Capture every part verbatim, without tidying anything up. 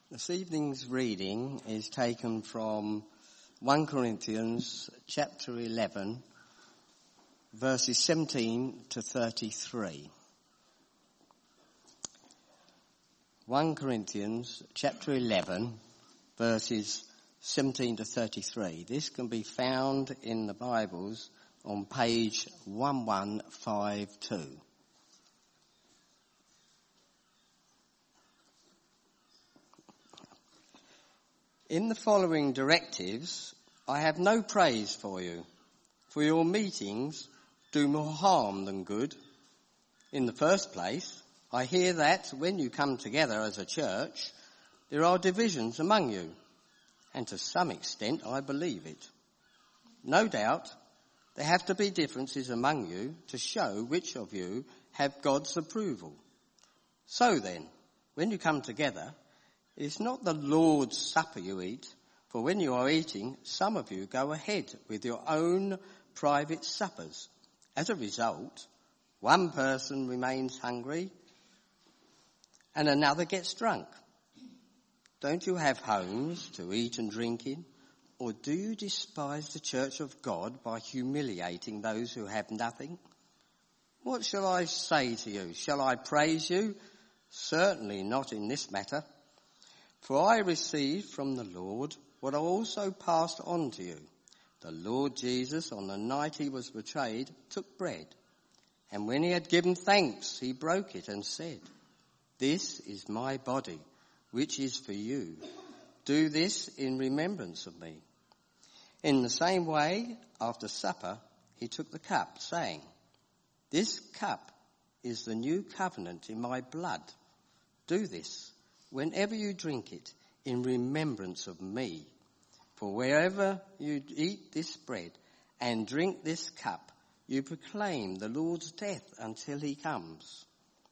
This evening's reading is taken from First Corinthians chapter eleven, verses seventeen to thirty-three. First Corinthians chapter eleven, verses seventeen to thirty-three. This can be found in the Bibles on page eleven fifty-two. In the following directives, I have no praise for you, for your meetings do more harm than good. In the first place, I hear that when you come together as a church, there are divisions among you, and to some extent I believe it. No doubt, there have to be differences among you to show which of you have God's approval. So then, when you come together, it is not the Lord's Supper you eat, for when you are eating, some of you go ahead with your own private suppers. As a result, one person remains hungry and another gets drunk. Don't you have homes to eat and drink in? Or do you despise the church of God by humiliating those who have nothing? What shall I say to you? Shall I praise you? Certainly not in this matter. For I received from the Lord what I also passed on to you. The Lord Jesus, on the night he was betrayed, took bread. And when he had given thanks, he broke it and said, "This is my body, which is for you. Do this in remembrance of me." In the same way, after supper, he took the cup, saying, "This cup is the new covenant in my blood. Do this whenever you drink it, in remembrance of me. For wherever you eat this bread and drink this cup, you proclaim the Lord's death until he comes.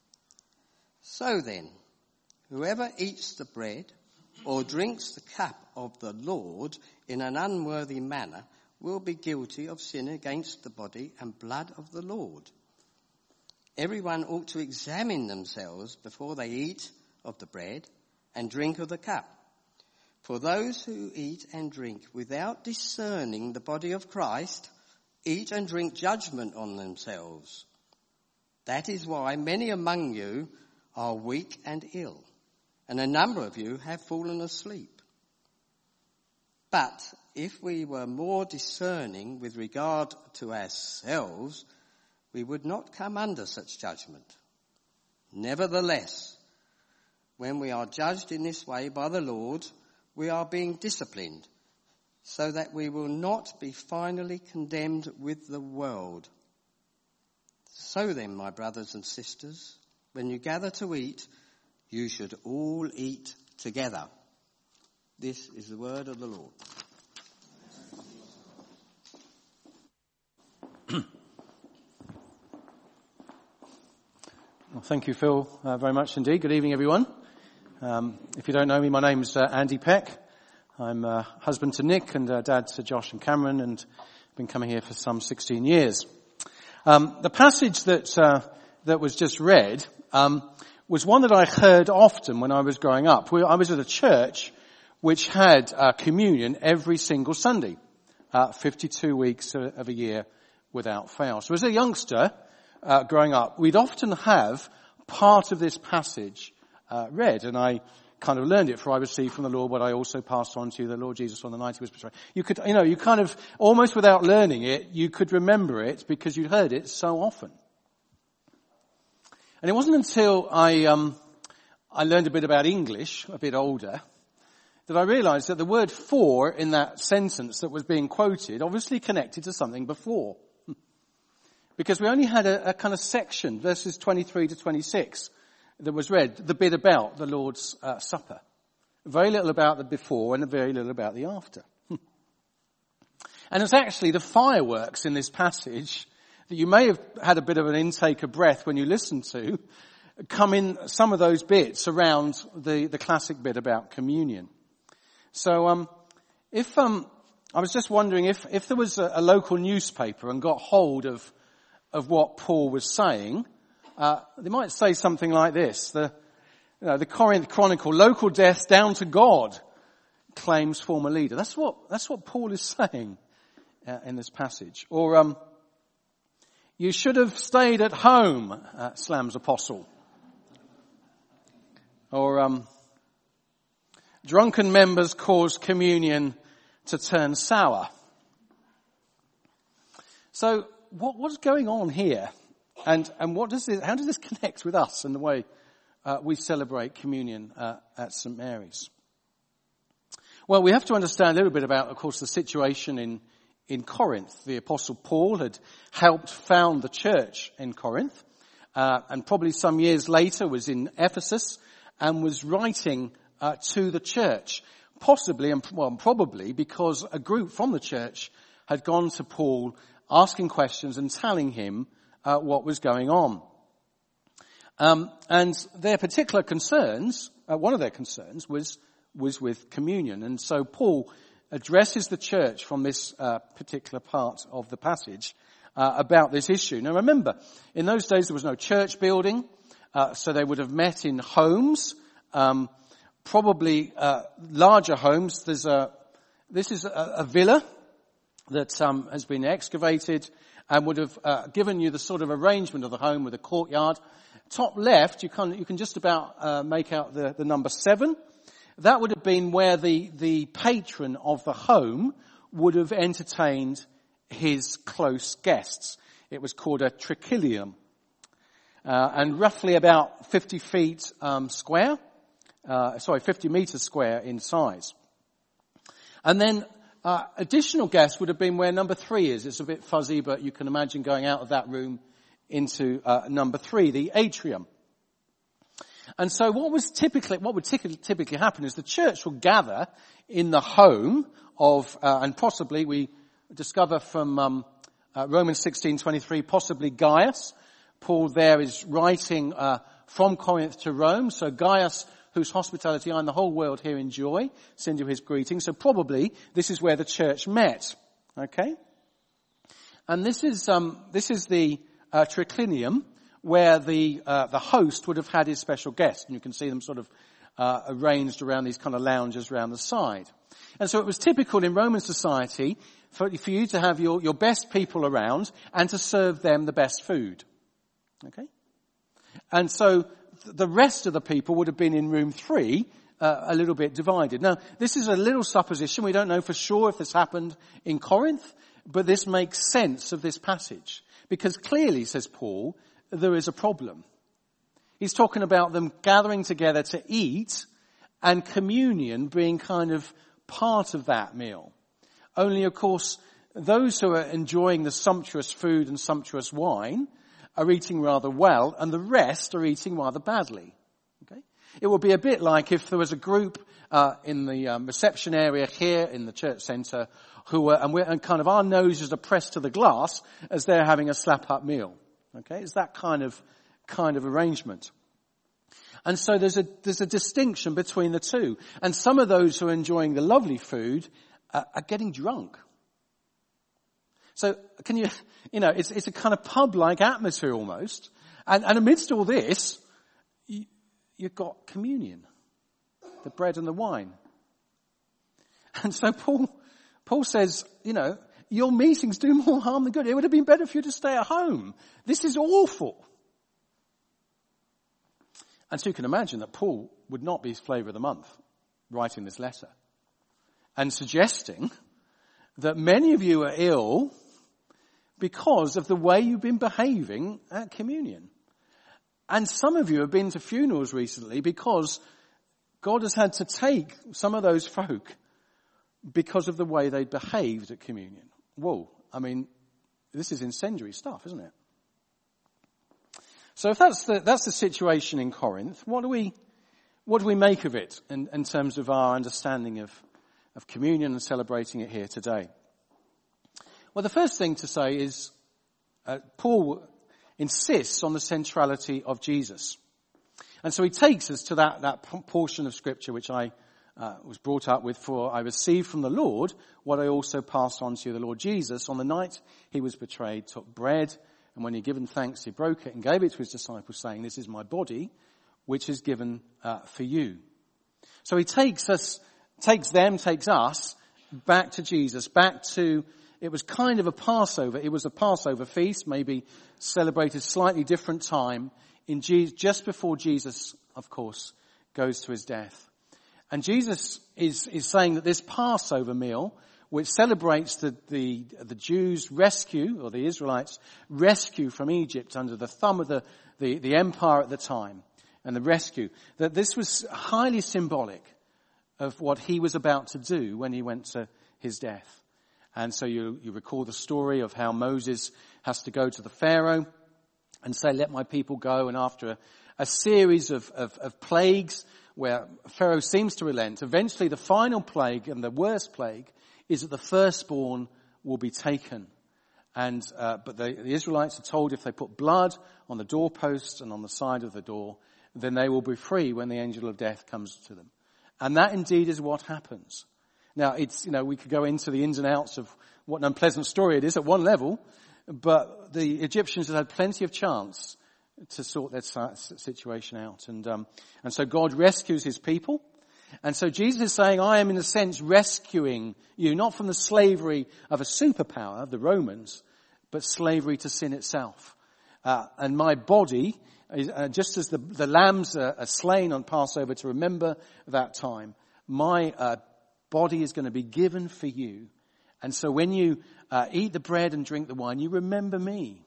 So then, whoever eats the bread or drinks the cup of the Lord in an unworthy manner will be guilty of sin against the body and blood of the Lord. Everyone ought to examine themselves before they eat of the bread and drink of the cup. For those who eat and drink without discerning the body of Christ eat and drink judgment on themselves. That is why many among you are weak and ill, and a number of you have fallen asleep. But if we were more discerning with regard to ourselves, we would not come under such judgment. Nevertheless, when we are judged in this way by the Lord, we are being disciplined, so that we will not be finally condemned with the world. So then, my brothers and sisters, when you gather to eat, you should all eat together. This is the word of the Lord. Well, thank you, Phil, uh, very much indeed. Good evening, everyone. Um, if you don't know me, my name's uh, Andy Peck. I'm uh, husband to Nick and uh, dad to Josh and Cameron, and been coming here for some sixteen years. Um, the passage that uh, that was just read um, was one that I heard often when I was growing up. We, I was at a church which had uh, communion every single Sunday, uh, fifty-two weeks of a year without fail. So as a youngster uh, growing up, we'd often have part of this passage Uh, read, and I kind of learned it. For I received from the Lord what I also passed on to you, the Lord Jesus on the night he was betrayed. You could, you know, you kind of, almost without learning it, you could remember it because you'd heard it so often. And it wasn't until I, um, I learned a bit about English, a bit older, that I realized that the word for in that sentence that was being quoted obviously connected to something before. Because we only had a, a kind of section, verses twenty-three to twenty-six, that was read, the bit about the Lord's uh, Supper. Very little about the before and very little about the after. And it's actually the fireworks in this passage that you may have had a bit of an intake of breath when you listened to, come in some of those bits around the, the classic bit about communion. So um, if um, I was just wondering if, if there was a, a local newspaper and got hold of, of what Paul was saying, Uh, they might say something like this. The, you know, the Corinth Chronicle, local death down to God, claims former leader. That's what, that's what Paul is saying uh, in this passage. Or, um, you should have stayed at home, uh, slams apostle. Or, um, drunken members cause communion to turn sour. So, what, what's going on here? And, and what does this, how does this connect with us and the way uh, we celebrate communion uh, at Saint Mary's? Well, we have to understand a little bit about, of course, the situation in, in Corinth. The Apostle Paul had helped found the church in Corinth, uh, and probably some years later was in Ephesus and was writing uh, to the church. Possibly, and well, probably because a group from the church had gone to Paul asking questions and telling him uh, what was going on. Um, and their particular concerns, uh, one of their concerns was was with communion. And so Paul addresses the church from this uh, particular part of the passage uh, about this issue. Now remember, in those days there was no church building, uh, so they would have met in homes, um, probably uh, larger homes. There's a, this is a, a villa that um, has been excavated and would have uh, given you the sort of arrangement of the home with a courtyard. Top left, you can, you can just about uh, make out the, the number seven. That would have been where the, the patron of the home would have entertained his close guests. It was called a triclinium. Uh, and roughly about fifty feet um, square, uh, sorry, fifty meters square in size. And then uh, additional guests would have been where number three is. It's a bit fuzzy, but you can imagine going out of that room into uh, number three, the atrium. And so what was typically, what would typically happen is the church will gather in the home of, uh, and possibly we discover from um, uh, Romans sixteen twenty-three, possibly Gaius. Paul there is writing uh, from Corinth to Rome. So Gaius, whose hospitality I and the whole world here enjoy, send you his greetings. So probably this is where the church met. Okay? And this is, um, this is the uh, triclinium, where the uh, the host would have had his special guest. And you can see them sort of uh, arranged around these kind of lounges around the side. And so it was typical in Roman society for, for you to have your, your best people around and to serve them the best food. Okay? And so the rest of the people would have been in room three, uh, a little bit divided. Now, this is a little supposition. We don't know for sure if this happened in Corinth, but this makes sense of this passage. Because clearly, says Paul, there is a problem. He's talking about them gathering together to eat and communion being kind of part of that meal. Only, of course, those who are enjoying the sumptuous food and sumptuous wine are eating rather well, and the rest are eating rather badly. Okay? It would be a bit like if there was a group uh, in the um, reception area here in the church centre who were, and, we're, and kind of our noses are pressed to the glass as they're having a slap-up meal. Okay, it's that kind of kind of arrangement. And so there's a there's a distinction between the two. And some of those who are enjoying the lovely food uh, are getting drunk. So can you, you know, it's it's a kind of pub-like atmosphere almost. And, and amidst all this, you, you've got communion, the bread and the wine. And so Paul Paul says, you know, your meetings do more harm than good. It would have been better for you to stay at home. This is awful. And so you can imagine that Paul would not be his flavour of the month writing this letter and suggesting that many of you are ill because of the way you've been behaving at communion. And some of you have been to funerals recently because God has had to take some of those folk because of the way they behaved at communion. Whoa, I mean, this is incendiary stuff, isn't it? So if that's the, that's the situation in Corinth, what do we, what do we make of it in, in terms of our understanding of, of communion and celebrating it here today? Well, the first thing to say is, uh, Paul insists on the centrality of Jesus. And so he takes us to that, that portion of scripture which I Uh, was brought up with, for I received from the Lord what I also passed on to you. The Lord Jesus, on the night he was betrayed, took bread, and when he had given thanks, he broke it and gave it to his disciples, saying, "This is my body, which is given uh, for you. So he takes us, takes them, takes us back to Jesus, back to, it was kind of a Passover. It was a Passover feast, maybe celebrated slightly different time in Jesus, just before Jesus, of course, goes to his death. And Jesus is, is saying that this Passover meal, which celebrates the, the, the Jews' rescue, or the Israelites' rescue from Egypt under the thumb of the, the, the empire at the time, and the rescue, that this was highly symbolic of what he was about to do when he went to his death. And so you, you recall the story of how Moses has to go to the Pharaoh and say, let my people go. And after a, a series of, of, of plagues where Pharaoh seems to relent, eventually the final plague and the worst plague is that the firstborn will be taken. And, uh, but the, the Israelites are told if they put blood on the doorpost and on the side of the door, then they will be free when the angel of death comes to them. And that indeed is what happens. Now it's, you know, we could go into the ins and outs of what an unpleasant story it is at one level, but the Egyptians had had plenty of chance to sort that situation out. And, um, and so God rescues his people. And so Jesus is saying, I am in a sense rescuing you, not from the slavery of a superpower, the Romans, but slavery to sin itself. Uh, and my body, is, uh, just as the, the lambs are, are slain on Passover to remember that time, my uh, body is going to be given for you. And so when you uh, eat the bread and drink the wine, you remember me.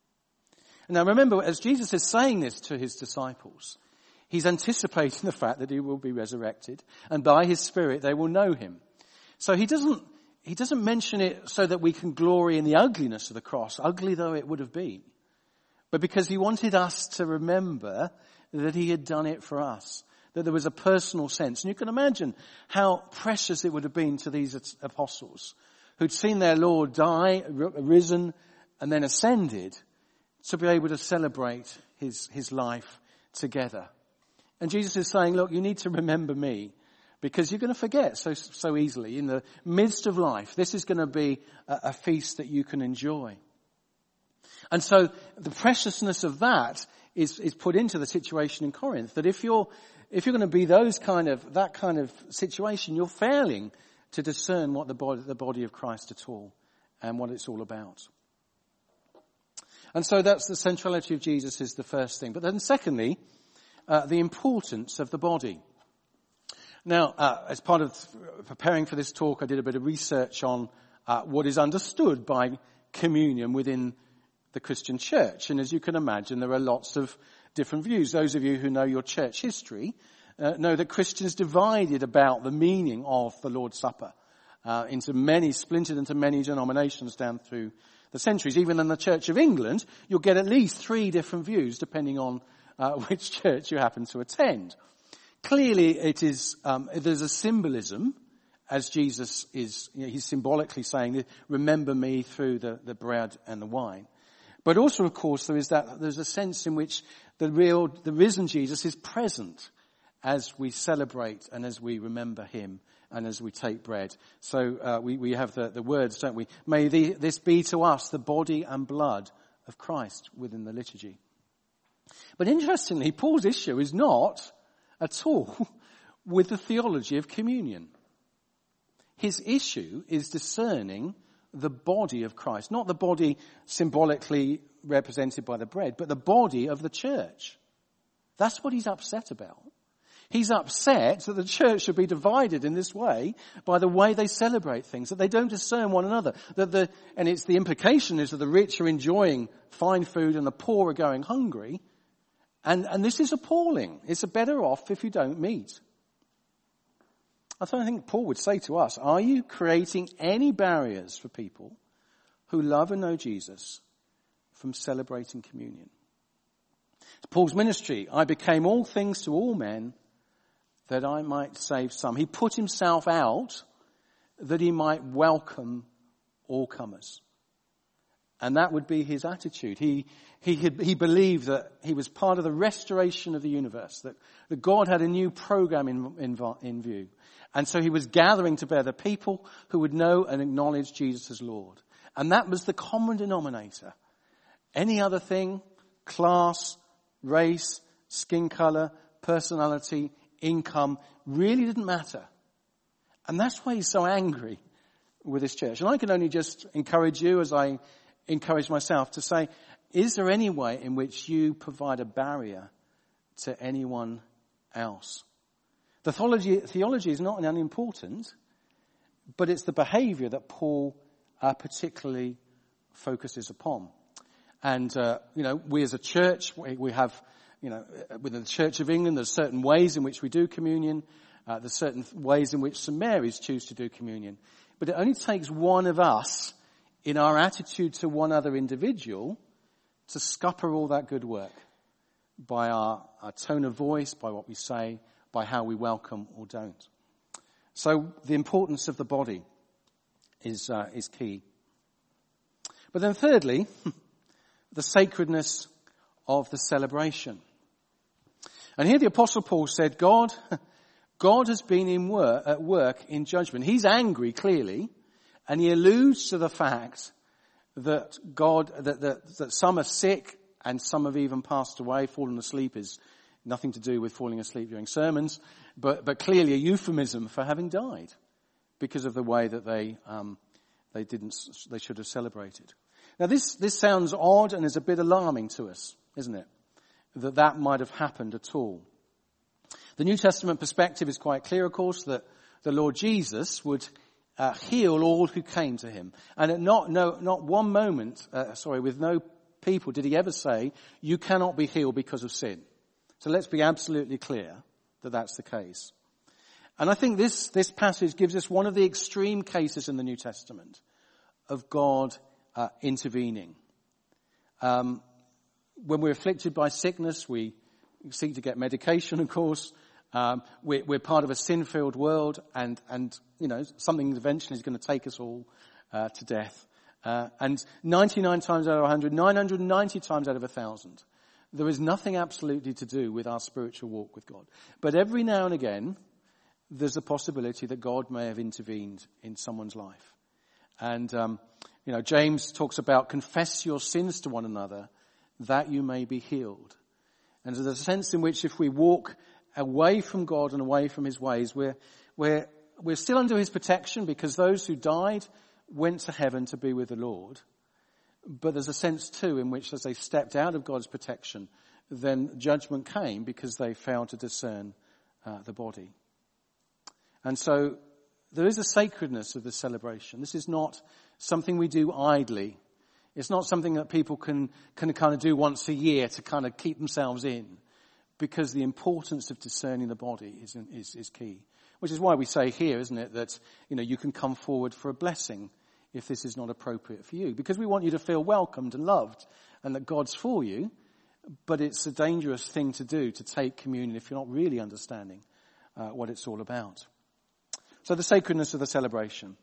And now remember, as Jesus is saying this to his disciples, he's anticipating the fact that he will be resurrected, and by his Spirit they will know him. So he doesn't, he doesn't mention it so that we can glory in the ugliness of the cross, ugly though it would have been, but because he wanted us to remember that he had done it for us, that there was a personal sense. And you can imagine how precious it would have been to these apostles who'd seen their Lord die, risen, and then ascended, to be able to celebrate his, his life together. And Jesus is saying, look, you need to remember me, because you're going to forget so, so easily. In the midst of life, this is going to be a, a feast that you can enjoy. And so the preciousness of that is, is put into the situation in Corinth, that if you're, if you're going to be those kind of, that kind of situation, you're failing to discern what the body, the body of Christ at all, and what it's all about. And so that's the centrality of Jesus is the first thing. But then secondly, uh, the importance of the body. Now, uh, as part of preparing for this talk, I did a bit of research on uh, what is understood by communion within the Christian church. And as you can imagine, there are lots of different views. Those of you who know your church history uh, know that Christians divided about the meaning of the Lord's Supper uh, into many, splintered into many denominations down through the centuries. Even in the Church of England, you'll get at least three different views depending on uh, which church you happen to attend. Clearly, it is um, there's a symbolism, as Jesus is, you know, he's symbolically saying, remember me through the, the bread and the wine. But also, of course, there is that there's a sense in which the real, the risen Jesus is present as we celebrate and as we remember him and as we take bread. So uh, we, we have the, the words, don't we? May the, this be to us the body and blood of Christ within the liturgy. But interestingly, Paul's issue is not at all with the theology of communion. His issue is discerning the body of Christ, not the body symbolically represented by the bread, but the body of the church. That's what he's upset about. He's upset that the church should be divided in this way by the way they celebrate things, that they don't discern one another. That the, and it's the implication is that the rich are enjoying fine food and the poor are going hungry. And, and this is appalling. It's better off if you don't meet. I don't think Paul would say to us, are you creating any barriers for people who love and know Jesus from celebrating communion? Paul's ministry, I became all things to all men that I might save some. He put himself out that he might welcome all comers. And that would be his attitude. He, he, had, he believed that he was part of the restoration of the universe, that, that God had a new program in, in, in view. And so he was gathering together people who would know and acknowledge Jesus as Lord. And that was the common denominator. Any other thing, class, race, skin color, personality, income, really didn't matter. And that's why he's so angry with this church. And I can only just encourage you, as I encourage myself, to say, is there any way in which you provide a barrier to anyone else? The theology, theology is not unimportant, but it's the behavior that Paul uh, particularly focuses upon. And, uh, you know, we as a church, we, we have, you know, within the Church of England, there's certain ways in which we do communion. Uh, there's certain ways in which St Mary's choose to do communion. But it only takes one of us in our attitude to one other individual to scupper all that good work by our, our tone of voice, by what we say, by how we welcome or don't. So the importance of the body is uh, is key. But then thirdly, the sacredness of the celebration. And here the Apostle Paul said, God, God has been in work, at work in judgment. He's angry, clearly, and he alludes to the fact that God, that, that, that some are sick and some have even passed away. Fallen asleep is nothing to do with falling asleep during sermons, but, but clearly a euphemism for having died because of the way that they, um, they didn't, they should have celebrated. Now this, this sounds odd and is a bit alarming to us, isn't it? That that might have happened at all. The New Testament perspective is quite clear, of course, that the Lord Jesus would uh, heal all who came to him. And at not, no, not one moment, uh, sorry, with no people did he ever say, you cannot be healed because of sin. So let's be absolutely clear that that's the case. And I think this, this passage gives us one of the extreme cases in the New Testament of God uh, intervening. Um, when we're afflicted by sickness, we seek to get medication, of course. Um, we're, we're part of a sin-filled world, and, and you know, something eventually is going to take us all uh, to death. Uh, and ninety-nine times out of one hundred, nine hundred ninety times out of one thousand, there is nothing absolutely to do with our spiritual walk with God. But every now and again, there's a possibility that God may have intervened in someone's life. And, um, you know, James talks about confess your sins to one another that you may be healed. And there's a sense in which if we walk away from God and away from his ways, we're, we're, we're still under his protection because those who died went to heaven to be with the Lord. But there's a sense too in which as they stepped out of God's protection, then judgment came because they failed to discern uh, the body. And so there is a sacredness of the celebration. This is not something we do idly. It's not something that people can, can kind of do once a year to kind of keep themselves in, because the importance of discerning the body is, is, is key. Which is why we say here, isn't it, that, you know, you can come forward for a blessing if this is not appropriate for you. Because we want you to feel welcomed and loved and that God's for you, but it's a dangerous thing to do to take communion if you're not really understanding uh, what it's all about. So the sacredness of the celebration.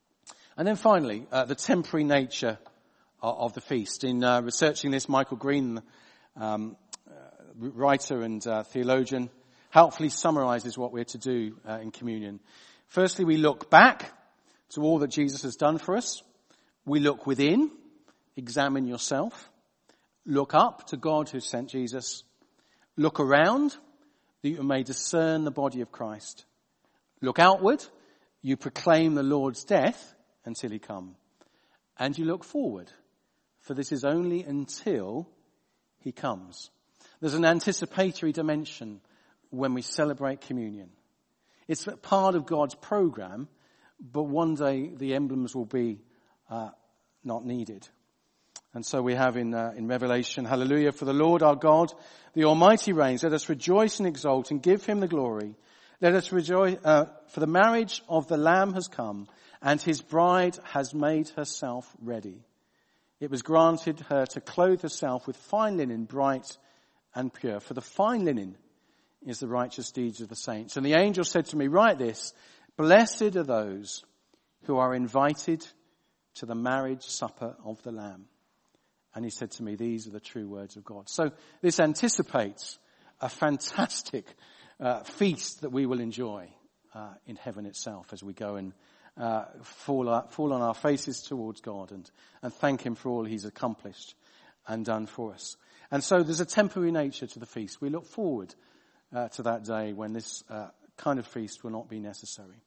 And then finally, uh, the temporary nature of, of the feast. In uh, researching this, Michael Green, um, uh, writer and uh, theologian, helpfully summarizes what we're to do uh, in communion. Firstly, we look back to all that Jesus has done for us. We look within, examine yourself. Look up to God who sent Jesus. Look around, that you may discern the body of Christ. Look outward, you proclaim the Lord's death until he come. And you look forward, for this is only until he comes. There's an anticipatory dimension when we celebrate communion. It's part of God's program, but one day the emblems will be uh, not needed. And so we have in uh, in Revelation, hallelujah, for the Lord our God, the Almighty reigns. Let us rejoice and exult and give him the glory. Let us rejoice, uh, for the marriage of the Lamb has come, and his bride has made herself ready. It was granted her to clothe herself with fine linen, bright and pure. For the fine linen is the righteous deeds of the saints. And the angel said to me, write this, blessed are those who are invited to the marriage supper of the Lamb. And he said to me, these are the true words of God. So this anticipates a fantastic uh, feast that we will enjoy uh, in heaven itself as we go and uh, fall, uh, fall on our faces towards God and, and thank him for all he's accomplished and done for us. And so there's a temporary nature to the feast. We look forward uh, to that day when this uh, kind of feast will not be necessary.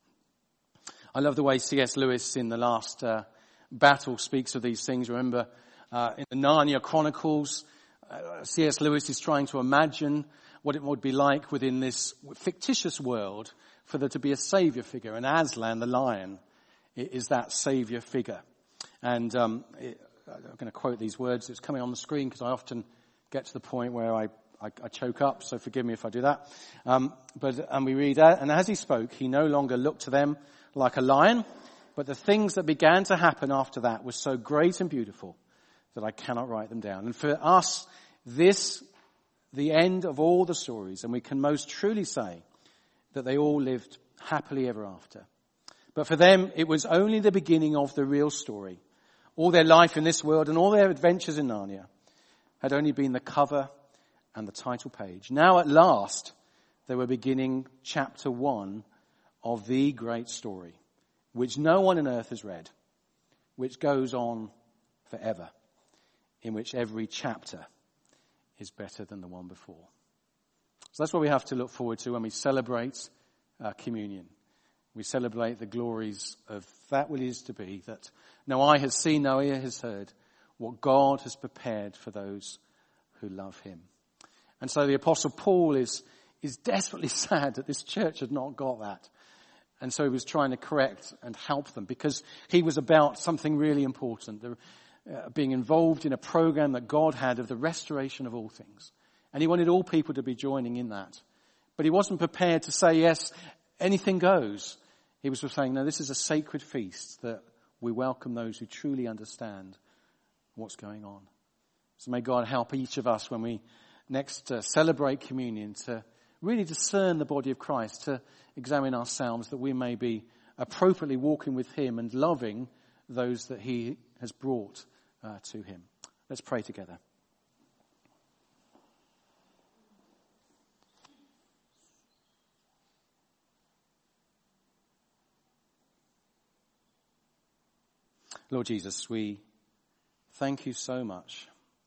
I love the way C S Lewis in the last uh, battle speaks of these things. Remember, uh, in the Narnia Chronicles, uh, C S Lewis is trying to imagine what it would be like within this fictitious world for there to be a saviour figure. And Aslan, the lion, is that saviour figure. And um, it, I'm going to quote these words. It's coming on the screen because I often get to the point where I, I, I choke up, so forgive me if I do that. Um, but and we read, and as he spoke, he no longer looked to them like a lion, but the things that began to happen after that were so great and beautiful that I cannot write them down. And for us, this, the end of all the stories, and we can most truly say that they all lived happily ever after. But for them, it was only the beginning of the real story. All their life in this world and all their adventures in Narnia had only been the cover and the title page. Now at last, they were beginning chapter one of the great story, which no one on earth has read, which goes on forever, in which every chapter is better than the one before. So that's what we have to look forward to when we celebrate uh, communion. We celebrate the glories of that which is to be, that no eye has seen, no ear has heard, what God has prepared for those who love him. And so the Apostle Paul is, is desperately sad that this church had not got that. And so he was trying to correct and help them because he was about something really important, the, uh, being involved in a program that God had of the restoration of all things. And he wanted all people to be joining in that. But he wasn't prepared to say, yes, anything goes. He was saying, no, this is a sacred feast that we welcome those who truly understand what's going on. So may God help each of us when we next uh, celebrate communion to really discern the body of Christ, to examine ourselves that we may be appropriately walking with him and loving those that he has brought uh, to him. Let's pray together. Lord Jesus, we thank you so much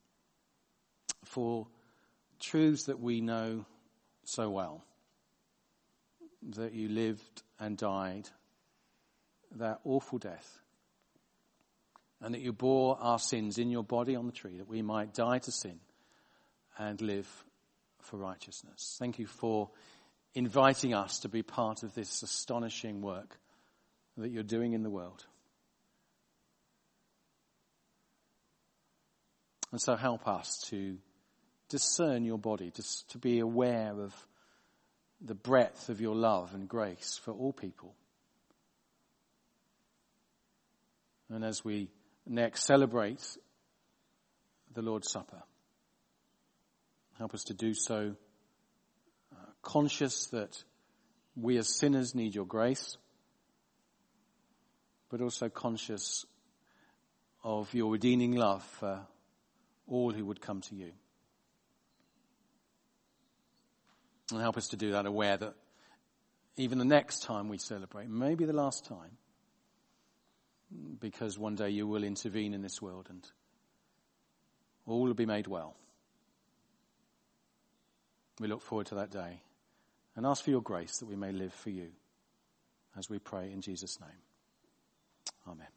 for truths that we know so well, that you lived and died that awful death, and that you bore our sins in your body on the tree, that we might die to sin and live for righteousness. Thank you for inviting us to be part of this astonishing work that you're doing in the world. And so help us to discern your body, to, to be aware of the breadth of your love and grace for all people. And as we next celebrate the Lord's Supper, help us to do so uh, conscious that we as sinners need your grace, but also conscious of your redeeming love for all who would come to you. And help us to do that aware that even the next time we celebrate, maybe the last time, because one day you will intervene in this world and all will be made well. We look forward to that day and ask for your grace that we may live for you as we pray in Jesus' name. Amen.